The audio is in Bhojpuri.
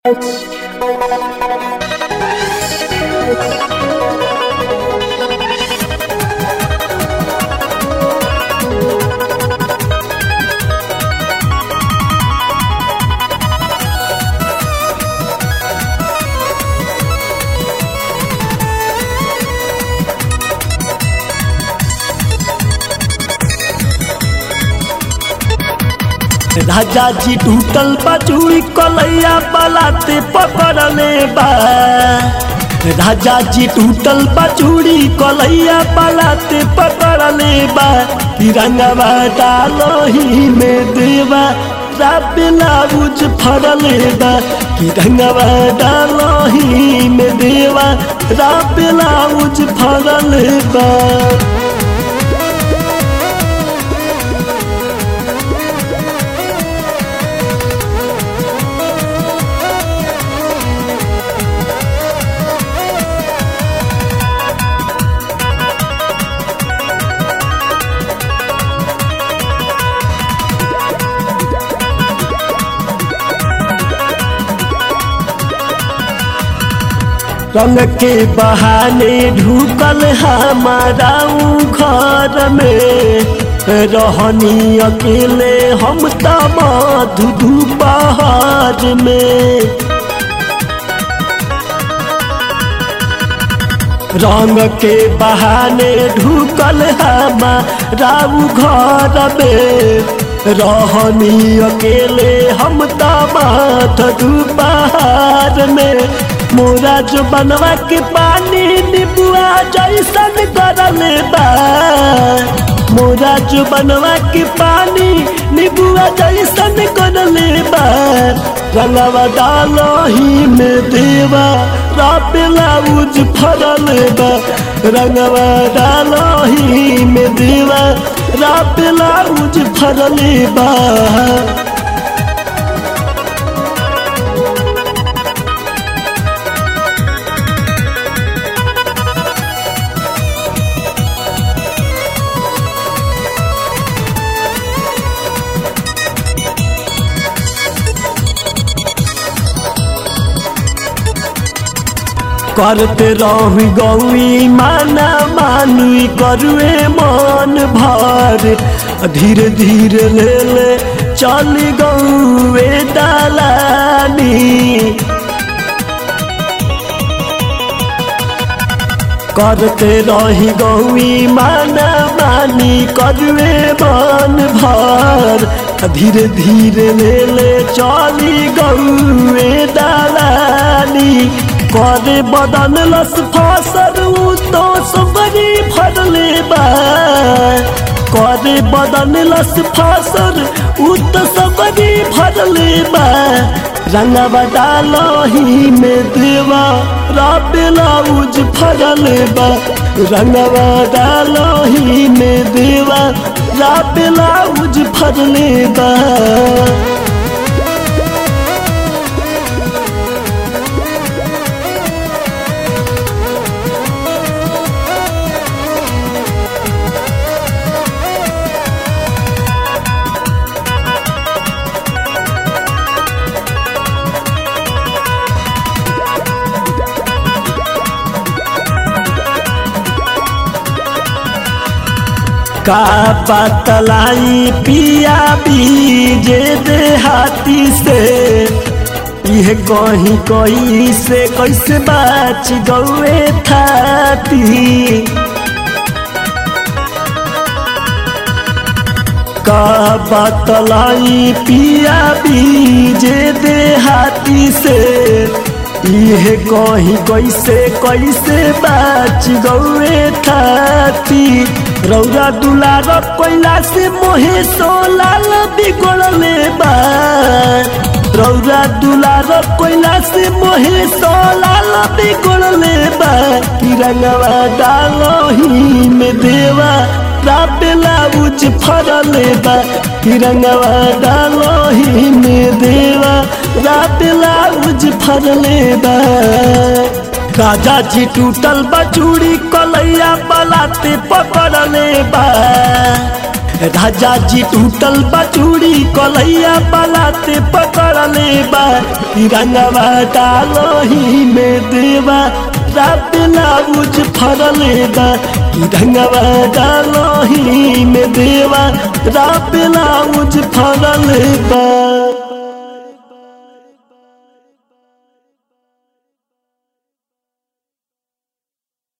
राजा जी टूटल बचूरी कलैया बलाते पकड़ले बा। राजा जी टूटल बचूरी कलैया बलाते पकड़ले बा। तिरंगवा डालही में देवा ब्लाउज फरले बा। तिरंगवा डालही में देवा ब्लाउज फरले बा। रंग के बहाने ढुकल हमारा घर में रहनी अकेले हम मधु दोपहर में। रंग के बहाने ढुकल हमारा घर में रहनी अकेले हम मधु दोपहर में। मोरा जो बनवा के पानी निबुआ जैसन करले बा। मोरा जो बनवा के पानी निबुआ जैसन करले बा। रंगवा डालही में देवा ब्लाउज फरले बा। रंगवा डालही में देवा ब्लाउज फरले बा। करते रही गौई माना मानुई करुए मन भर। धीरे धीरे ले ले चल गौए दलानी। करते रही गौई माना मानी करुए मन भर। धीरे धीरे ले ले चली गौए दलानी। करे बदन लस फासर तो सबरी फरले बा। करे बदन लस फासर तो सबरी फरले बा। रंगवा डालही में देवा ब्लाउज फरले बा। रंगवा डालही में देवा ब्लाउज फरले बा। का बतलाई पिया बीजे देहाती से। यह कहीं कहीं से कैसे बाच गौए थाती। का बतलाई पिया बीजे देहाती से। यह कहीं कैसे कैसे बाच गौए थाती। रौरा दुलार कोयला से मोहे सोलाल बिगड़ले बा। रौरा दुलार कोयला से मोहे सोलाल बिगड़ले बा। तिरंगवा डालही में देवा ब्लाउज फरले बा। तिरंगवा डालही में देवा ब्लाउज फरले बा। राजा जी टूटल बचूरी कलैया बलाते पकड़ले बा। राजा जी टूटल बचूड़ी कलैया बलाते पकड़ ले बा रंगवा डालही में देवा ब्लाउज फरले बा रंगवा डालही में देवा ब्लाउज फरले बा।